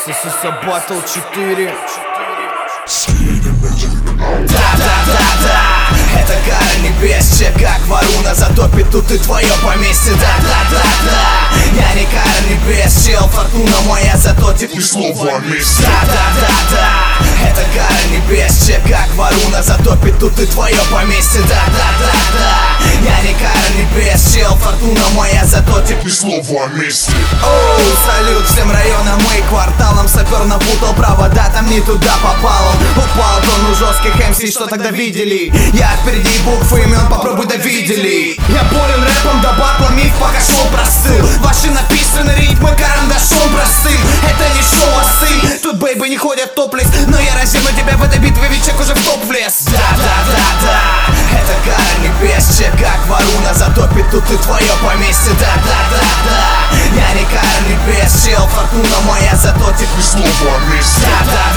ССС Батл 4. Да-да-да-да, это кара небес, чек как варуна затопит тут и твое поместье. Да-да-да-да, я не кара небес, чел, фортуна моя затопит ни слова о месте. Да-да-да-да, это кара небес, чек как варуна затопит тут и твое поместье. Да-да-да-да, я не кара небес, чел, фортуна моя затопит ни слова о месте. Оу, салют всем районам и кварталам, сапер напутал провода, там не туда попал. Он упал тонну жестких МС, что тогда видели? Я впереди буквы имен, попробуй да видели. Я болен рэпом, да батла миф пока шоу простыл. Ваши написаны ритмы карандашом простым. Это не шоу, а стыль. Тут бейбы не ходят топлес, но я разину тебя в этой битве, ведь чек уже в топ влез. Да-да-да-да, это кара небес, чек как варуна затопит тут и твое поместье. Да-да-да-да, я не кара небес, чел, фортуна моя затопит ни слова о месте.